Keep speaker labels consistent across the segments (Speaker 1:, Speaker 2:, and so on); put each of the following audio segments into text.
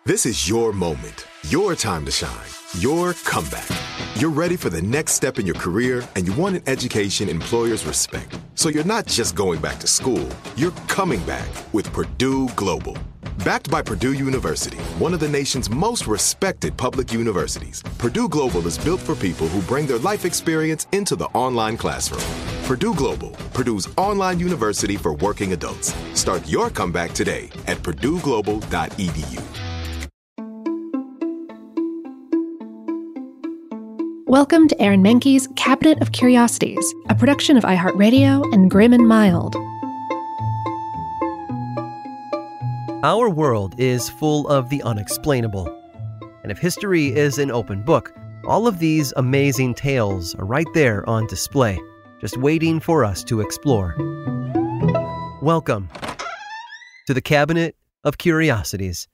Speaker 1: This is your moment, your time to shine, your comeback. You're ready for the next step in your career, and you want an education employers respect. So you're not just going back to school, you're coming back with Purdue Global. Backed by Purdue University, one of the nation's most respected public universities, Purdue Global is built for people who bring their life experience into the online classroom. Purdue Global, Purdue's online university for working adults. Start your comeback today at purdueglobal.edu.
Speaker 2: Welcome to Aaron Mahnke's Cabinet of Curiosities, a production of iHeartRadio and Grim and Mild.
Speaker 3: Our world is full of the unexplainable. And if history is an open book, all of these amazing tales are right there on display, just waiting for us to explore. Welcome to the Cabinet of Curiosities.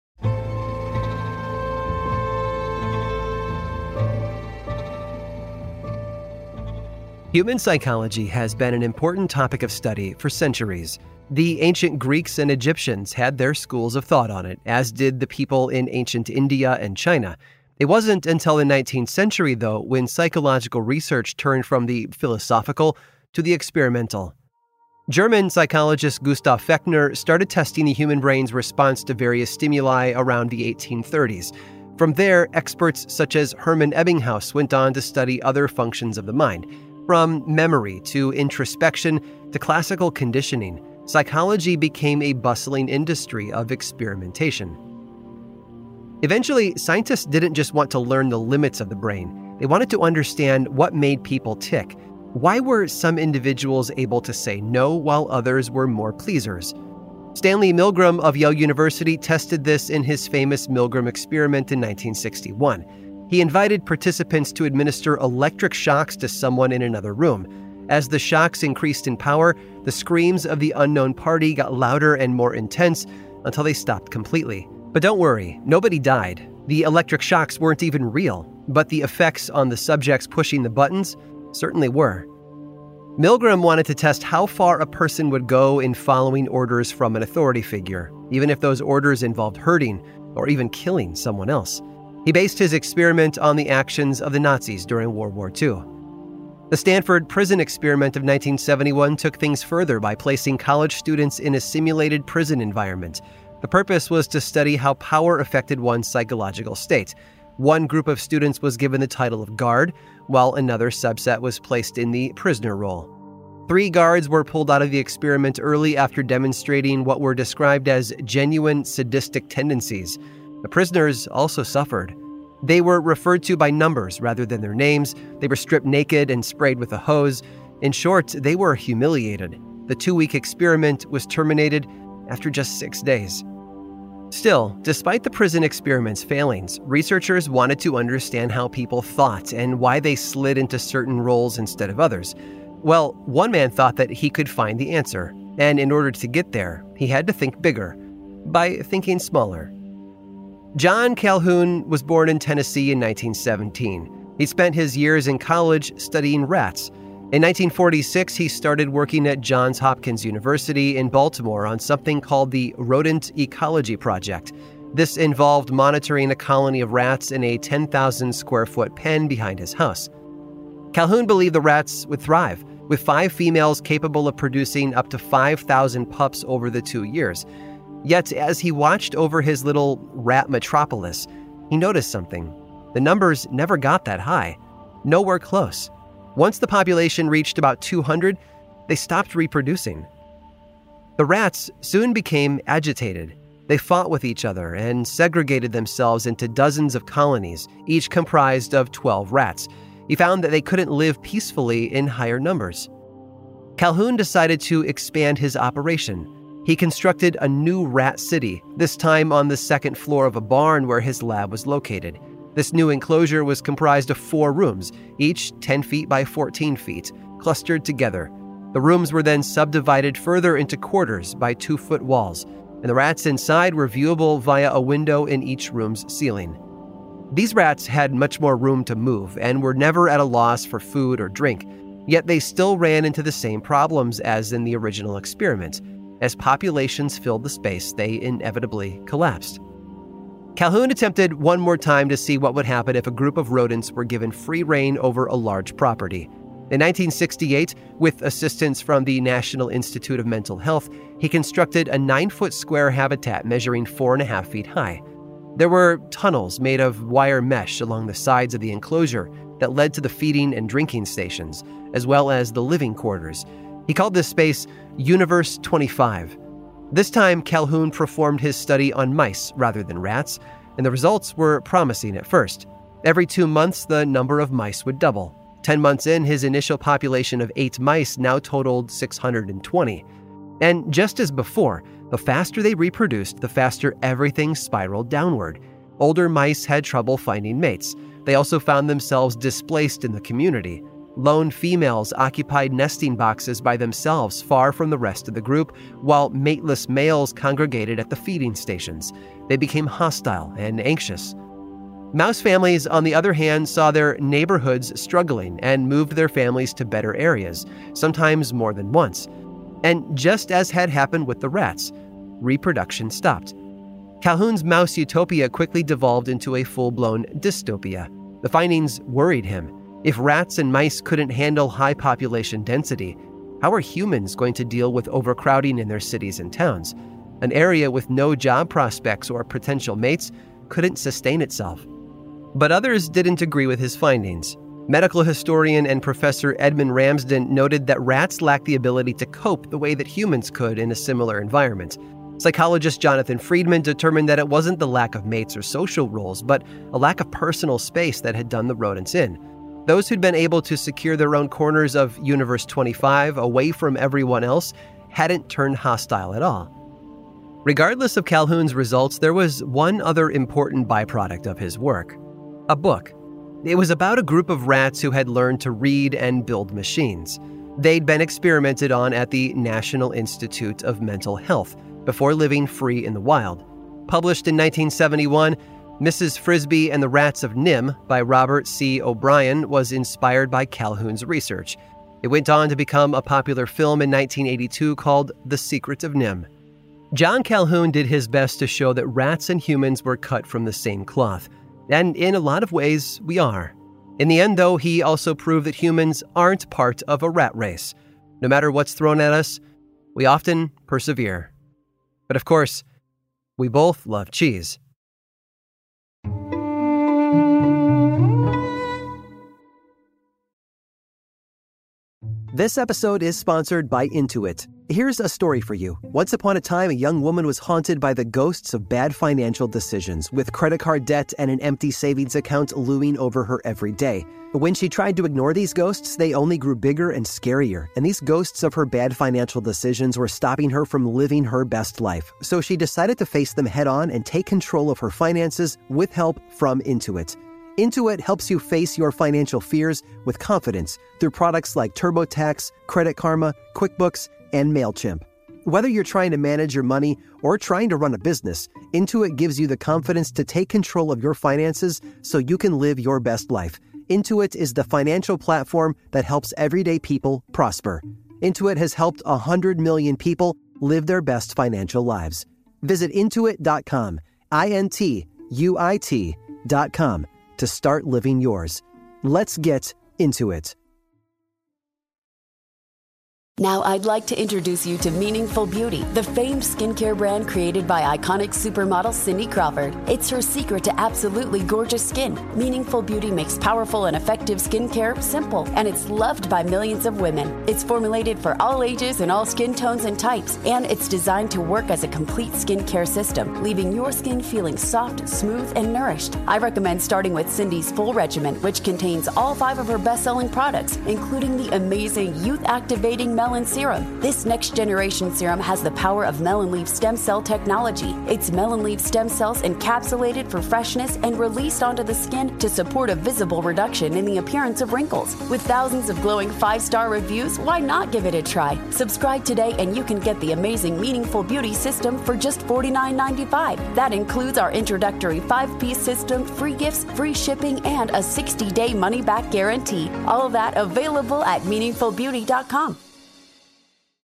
Speaker 3: Human psychology has been an important topic of study for centuries. The ancient Greeks and Egyptians had their schools of thought on it, as did the people in ancient India and China. It wasn't until the 19th century, though, when psychological research turned from the philosophical to the experimental. German psychologist Gustav Fechner started testing the human brain's response to various stimuli around the 1830s. From there, experts such as Hermann Ebbinghaus went on to study other functions of the mind. From memory to introspection to classical conditioning, psychology became a bustling industry of experimentation. Eventually, scientists didn't just want to learn the limits of the brain. They wanted to understand what made people tick. Why were some individuals able to say no while others were more pleasers? Stanley Milgram of Yale University tested this in his famous Milgram experiment in 1961. He invited participants to administer electric shocks to someone in another room. As the shocks increased in power, the screams of the unknown party got louder and more intense until they stopped completely. But don't worry, nobody died. The electric shocks weren't even real, but the effects on the subjects pushing the buttons certainly were. Milgram wanted to test how far a person would go in following orders from an authority figure, even if those orders involved hurting or even killing someone else. He based his experiment on the actions of the Nazis during World War II. The Stanford prison experiment of 1971 took things further by placing college students in a simulated prison environment. The purpose was to study how power affected one's psychological state. One group of students was given the title of guard, while another subset was placed in the prisoner role. 3 guards were pulled out of the experiment early after demonstrating what were described as genuine sadistic tendencies. The prisoners also suffered. They were referred to by numbers rather than their names. They were stripped naked and sprayed with a hose. In short, they were humiliated. The 2-week experiment was terminated after just 6 days. Still, despite the prison experiment's failings, researchers wanted to understand how people thought and why they slid into certain roles instead of others. Well, one man thought that he could find the answer, and in order to get there, he had to think bigger, by thinking smaller. John Calhoun was born in Tennessee in 1917. He spent his years in college studying rats. In 1946, he started working at Johns Hopkins University in Baltimore on something called the Rodent Ecology Project. This involved monitoring a colony of rats in a 10,000 square foot pen behind his house. Calhoun believed the rats would thrive, with 5 females capable of producing up to 5,000 pups over the 2 years. Yet, as he watched over his little rat metropolis, he noticed something. The numbers never got that high. Nowhere close. Once the population reached about 200, they stopped reproducing. The rats soon became agitated. They fought with each other and segregated themselves into dozens of colonies, each comprised of 12 rats. He found that they couldn't live peacefully in higher numbers. Calhoun decided to expand his operation. He constructed a new rat city, this time on the 2nd floor of a barn where his lab was located. This new enclosure was comprised of 4 rooms, each 10 feet by 14 feet, clustered together. The rooms were then subdivided further into quarters by 2-foot walls, and the rats inside were viewable via a window in each room's ceiling. These rats had much more room to move and were never at a loss for food or drink, yet they still ran into the same problems as in the original experiment. As populations filled the space, they inevitably collapsed. Calhoun attempted one more time to see what would happen if a group of rodents were given free rein over a large property. In 1968, with assistance from the National Institute of Mental Health, he constructed a 9-foot square habitat measuring 4.5 feet high. There were tunnels made of wire mesh along the sides of the enclosure that led to the feeding and drinking stations, as well as the living quarters. He called this space Universe 25. This time, Calhoun performed his study on mice rather than rats, and the results were promising at first. Every 2 months, the number of mice would double. 10 months in, his initial population of 8 mice now totaled 620. And just as before, the faster they reproduced, the faster everything spiraled downward. Older mice had trouble finding mates. They also found themselves displaced in the community. Lone females occupied nesting boxes by themselves far from the rest of the group, while mateless males congregated at the feeding stations. They became hostile and anxious. Mouse families, on the other hand, saw their neighborhoods struggling and moved their families to better areas, sometimes more than once. And just as had happened with the rats, reproduction stopped. Calhoun's mouse utopia quickly devolved into a full-blown dystopia. The findings worried him. If rats and mice couldn't handle high population density, how are humans going to deal with overcrowding in their cities and towns? An area with no job prospects or potential mates couldn't sustain itself. But others didn't agree with his findings. Medical historian and Professor Edmund Ramsden noted that rats lack the ability to cope the way that humans could in a similar environment. Psychologist Jonathan Friedman determined that it wasn't the lack of mates or social roles, but a lack of personal space that had done the rodents in. Those who'd been able to secure their own corners of Universe 25 away from everyone else hadn't turned hostile at all. Regardless of Calhoun's results, there was one other important byproduct of his work: a book. It was about a group of rats who had learned to read and build machines. They'd been experimented on at the National Institute of Mental Health before living free in the wild. Published in 1971, Mrs. Frisby and the Rats of NIMH by Robert C. O'Brien was inspired by Calhoun's research. It went on to become a popular film in 1982 called The Secret of NIMH. John Calhoun did his best to show that rats and humans were cut from the same cloth. And in a lot of ways, we are. In the end, though, he also proved that humans aren't part of a rat race. No matter what's thrown at us, we often persevere. But of course, we both love cheese. This episode is sponsored by Intuit. Here's a story for you. Once upon a time, a young woman was haunted by the ghosts of bad financial decisions, with credit card debt and an empty savings account looming over her every day. When she tried to ignore these ghosts, they only grew bigger and scarier, and these ghosts of her bad financial decisions were stopping her from living her best life. So she decided to face them head on and take control of her finances with help from Intuit. Intuit helps you face your financial fears with confidence through products like TurboTax, Credit Karma, QuickBooks, and MailChimp. Whether you're trying to manage your money or trying to run a business, Intuit gives you the confidence to take control of your finances so you can live your best life. Intuit is the financial platform that helps everyday people prosper. Intuit has helped 100 million people live their best financial lives. Visit Intuit.com, INTUIT.com, to start living yours. Let's get into it.
Speaker 4: Now I'd like to introduce you to Meaningful Beauty, the famed skincare brand created by iconic supermodel Cindy Crawford. It's her secret to absolutely gorgeous skin. Meaningful Beauty makes powerful and effective skincare simple, and it's loved by millions of women. It's formulated for all ages and all skin tones and types, and it's designed to work as a complete skincare system, leaving your skin feeling soft, smooth, and nourished. I recommend starting with Cindy's full regimen, which contains all 5 of her best-selling products, including the amazing youth-activating Melon Serum. This next-generation serum has the power of melon leaf stem cell technology. It's melon leaf stem cells encapsulated for freshness and released onto the skin to support a visible reduction in the appearance of wrinkles. With thousands of glowing 5-star reviews, why not give it a try? Subscribe today and you can get the amazing Meaningful Beauty system for just $49.95. That includes our introductory 5-piece system, free gifts, free shipping, and a 60-day money-back guarantee. All of that available at meaningfulbeauty.com.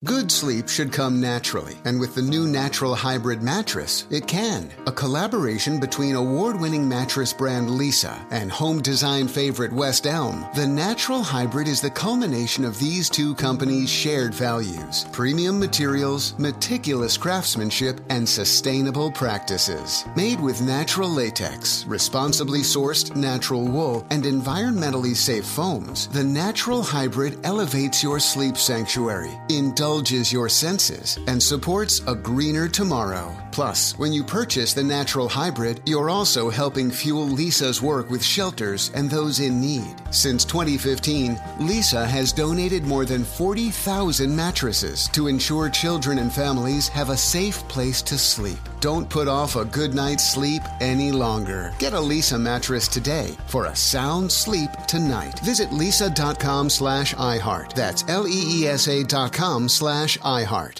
Speaker 5: Good sleep should come naturally, and with the new Natural Hybrid mattress, it can. A collaboration between award-winning mattress brand Leesa and home design favorite West Elm, the Natural Hybrid is the culmination of these two companies' shared values: premium materials, meticulous craftsmanship, and sustainable practices. Made with natural latex, responsibly sourced natural wool, and environmentally safe foams, the Natural Hybrid elevates your sleep sanctuary, indulges your senses, and supports a greener tomorrow. Plus, when you purchase the Natural Hybrid, you're also helping fuel Leesa's work with shelters and those in need. Since 2015, Leesa has donated more than 40,000 mattresses to ensure children and families have a safe place to sleep. Don't put off a good night's sleep any longer. Get a Leesa mattress today for a sound sleep tonight. Visit leesa.com/iHeart. That's LEESA.com/iHeart.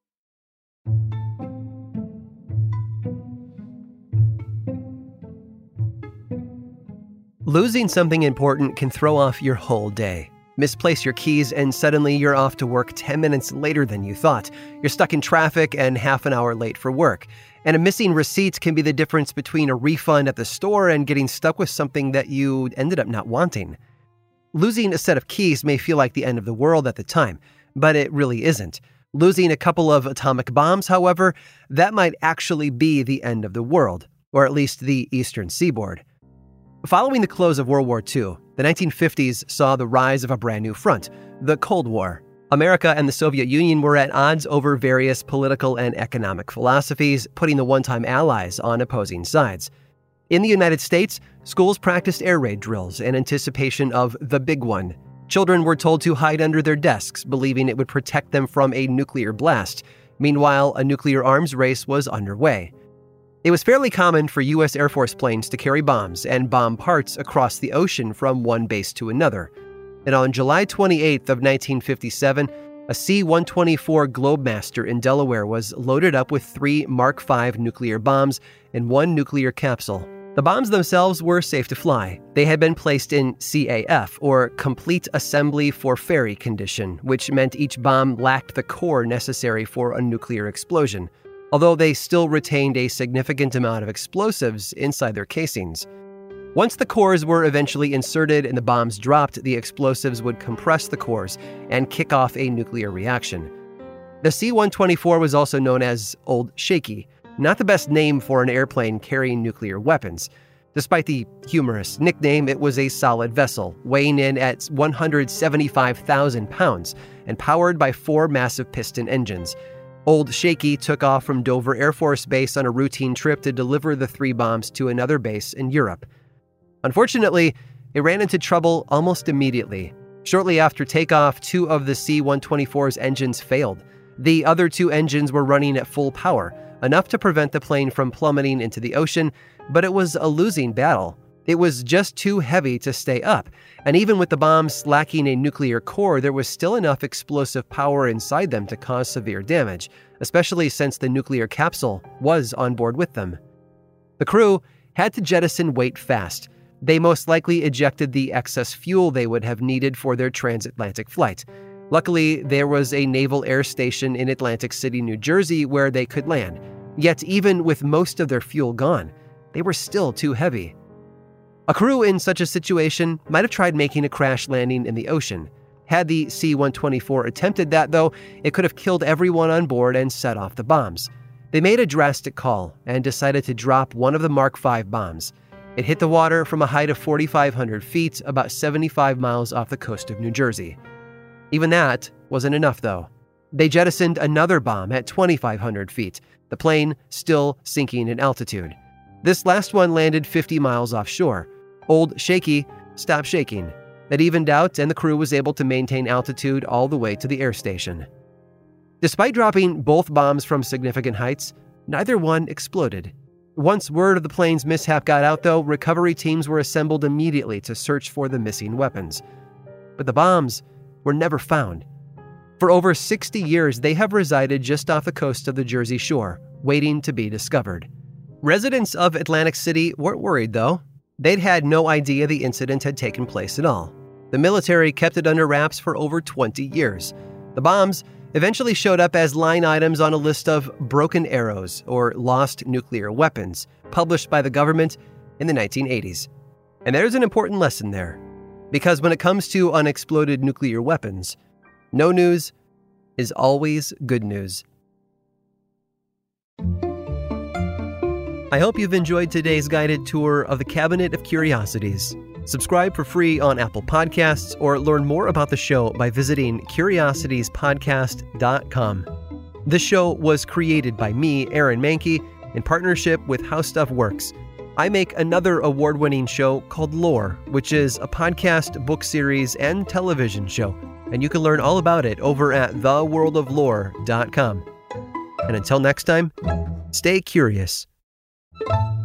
Speaker 3: Losing something important can throw off your whole day. Misplace your keys and suddenly you're off to work 10 minutes later than you thought. You're stuck in traffic and half an hour late for work. And a missing receipt can be the difference between a refund at the store and getting stuck with something that you ended up not wanting. Losing a set of keys may feel like the end of the world at the time, but it really isn't. Losing a couple of atomic bombs, however, that might actually be the end of the world, or at least the eastern seaboard. Following the close of World War II, the 1950s saw the rise of a brand new front, the Cold War. America and the Soviet Union were at odds over various political and economic philosophies, putting the one-time allies on opposing sides. In the United States, schools practiced air raid drills in anticipation of the big one. Children were told to hide under their desks, believing it would protect them from a nuclear blast. Meanwhile, a nuclear arms race was underway. It was fairly common for U.S. Air Force planes to carry bombs and bomb parts across the ocean from one base to another. And on July 28th of 1957, a C-124 Globemaster in Delaware was loaded up with 3 Mark V nuclear bombs and 1 nuclear capsule. The bombs themselves were safe to fly. They had been placed in CAF, or Complete Assembly for Ferry condition, which meant each bomb lacked the core necessary for a nuclear explosion, although they still retained a significant amount of explosives inside their casings. Once the cores were eventually inserted and the bombs dropped, the explosives would compress the cores and kick off a nuclear reaction. The C-124 was also known as Old Shaky, not the best name for an airplane carrying nuclear weapons. Despite the humorous nickname, it was a solid vessel, weighing in at 175,000 pounds and powered by 4 massive piston engines. Old Shaky took off from Dover Air Force Base on a routine trip to deliver the 3 bombs to another base in Europe. Unfortunately, it ran into trouble almost immediately. Shortly after takeoff, 2 of the C-124's engines failed. The other 2 engines were running at full power, enough to prevent the plane from plummeting into the ocean, but it was a losing battle. It was just too heavy to stay up, and even with the bombs lacking a nuclear core, there was still enough explosive power inside them to cause severe damage, especially since the nuclear capsule was on board with them. The crew had to jettison weight fast. They most likely ejected the excess fuel they would have needed for their transatlantic flight. Luckily, there was a naval air station in Atlantic City, New Jersey, where they could land. Yet even with most of their fuel gone, they were still too heavy. A crew in such a situation might have tried making a crash landing in the ocean. Had the C-124 attempted that, though, it could have killed everyone on board and set off the bombs. They made a drastic call and decided to drop one of the Mark V bombs. It hit the water from a height of 4,500 feet, about 75 miles off the coast of New Jersey. Even that wasn't enough, though. They jettisoned another bomb at 2,500 feet, the plane still sinking in altitude. This last one landed 50 miles offshore. Old Shaky stopped shaking. It evened out, and the crew was able to maintain altitude all the way to the air station. Despite dropping both bombs from significant heights, neither one exploded. Once word of the plane's mishap got out, though, recovery teams were assembled immediately to search for the missing weapons. But the bombs were never found. For over 60 years, they have resided just off the coast of the Jersey Shore, waiting to be discovered. Residents of Atlantic City weren't worried, though. They'd had no idea the incident had taken place at all. The military kept it under wraps for over 20 years. The bombs eventually showed up as line items on a list of broken arrows or lost nuclear weapons published by the government in the 1980s. And there's an important lesson there, because when it comes to unexploded nuclear weapons, no news is always good news. I hope you've enjoyed today's guided tour of the Cabinet of Curiosities. Subscribe for free on Apple Podcasts or learn more about the show by visiting curiositiespodcast.com. This show was created by me, Aaron Mahnke, in partnership with How Stuff Works. I make another award-winning show called Lore, which is a podcast, book series, and television show, and you can learn all about it over at theworldoflore.com. And until next time, stay curious.